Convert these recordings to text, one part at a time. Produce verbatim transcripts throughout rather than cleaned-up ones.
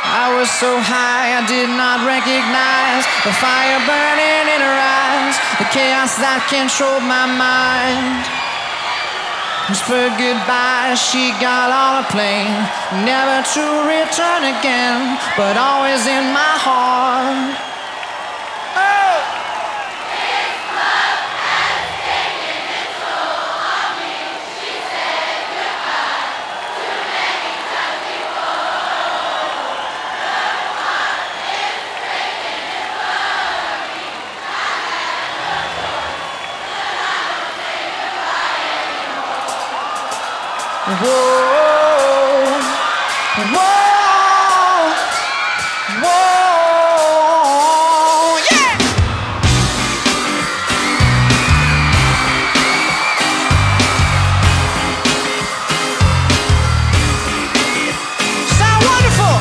I was so high I did not recognize the fire burning in her eyes, the chaos that controlled my mind. Whispered goodbye, she got on a plane, never to return again, but always in my heart. Oh! This love has taken its toll on me. She said goodbye too many times before. The clock is breaking in front of me. I have no choice, but I don't say goodbye anymore. Whoa, whoa, whoa, yeah! Sound wonderful!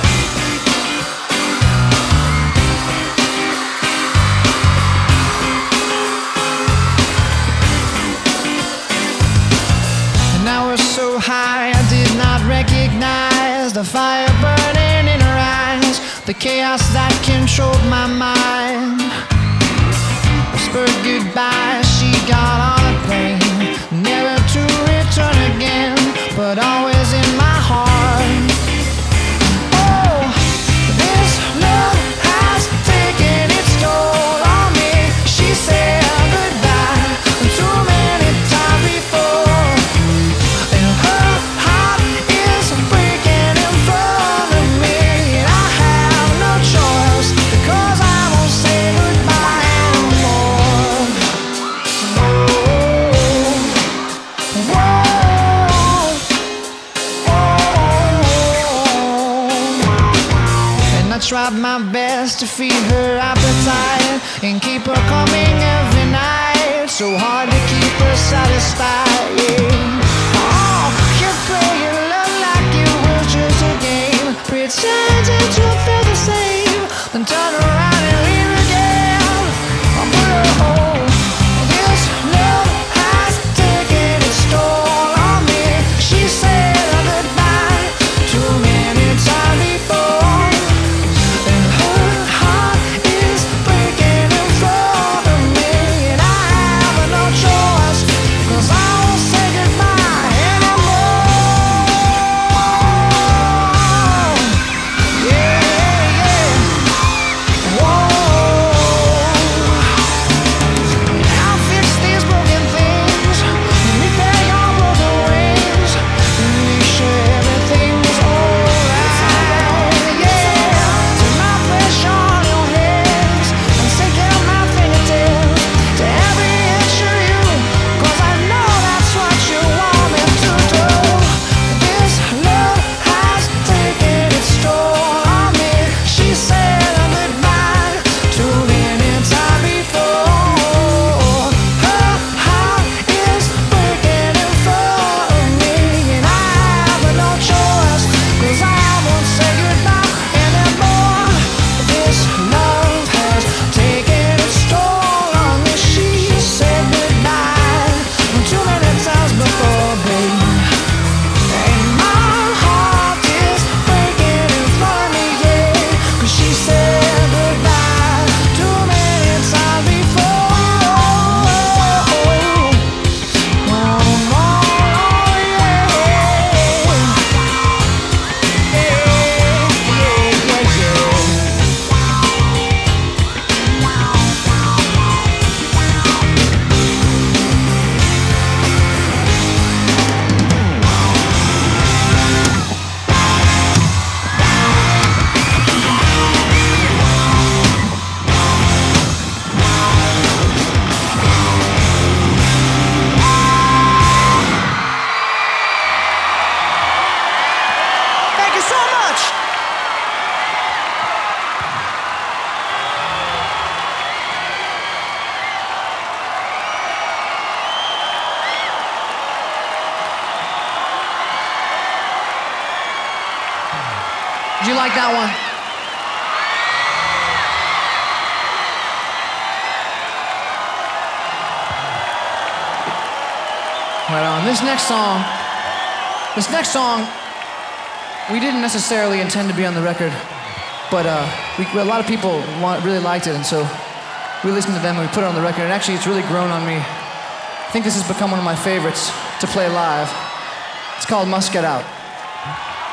And I was so high I did not recognize the fire burning in her eyes, the chaos that controlled my mind. Whispered goodbye, she got on a plane, never to return again, but always in my heart. Oh, this love has taken its toll on me. She said goodbye too many times before, and her heart is breaking in front of me. And I have no choice, because I won't say goodbye anymore. Whoa, whoa. And I tried my best to feed her appetite and keep her coming every night. So hard to keep her satisfied. Yeah. Oh, you play your love like it was just a game, pretending to feel the same, then turn around and leave again. Oh, but oh, this love has taken its toll on me. She said goodbye too many times before, and her heart is breaking in front of me. And I have no choice, 'cause I won't say goodbye anymore. Yeah, yeah. Whoa. I'll fix these broken things, repair your broken wings, and make sure everything's alright. Yeah, turn my pressure on your hands and sink in my fingertips to every inch of you, 'cause I know that's what you want me to do. This love has taken its toll on me. She said goodbye too many times before. Her heart is breaking in front of me, and I have no choice, 'cause I won't say goodbye anymore. This love has taken its toll on me. She said goodbye too many times before, babe. And my heart is breaking in front of me, yeah, 'cause she said goodbye too many times before. Oh, oh, yeah. Yeah, yeah, yeah, Thank you so much. Did you like that one? Right on. This next song, this next song, we didn't necessarily intend to be on the record, but uh, we, a lot of people want, really liked it, and so we listened to them and we put it on the record, and actually it's really grown on me. I think this has become one of my favorites to play live. It's called Must Get Out.